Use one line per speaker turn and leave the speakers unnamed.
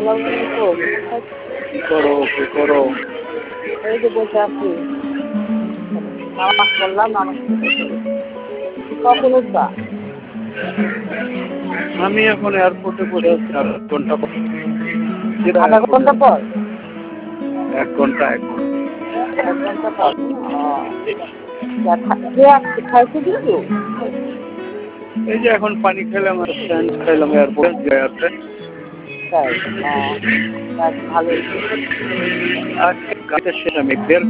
কি করো কি করো?
এই যে বসে আছি, নামাজ পড়লাম, নামাজ পড়ে কখন উঠবা?
আমি এখন এয়ারপোর্টে বসে আছি, আর 1 ঘন্টা পর।
আধা ঘন্টা পর?
1 ঘন্টা 1 ঘন্টা।
1 ঘন্টা পর। খাইছে কিছু?
এই যে এখন পানি খেলাম আর স্যান্ড খাইলাম এয়ারপোর্টে।
তাই? ভালোই।
আজকে কাজের শেষ আমি 1.5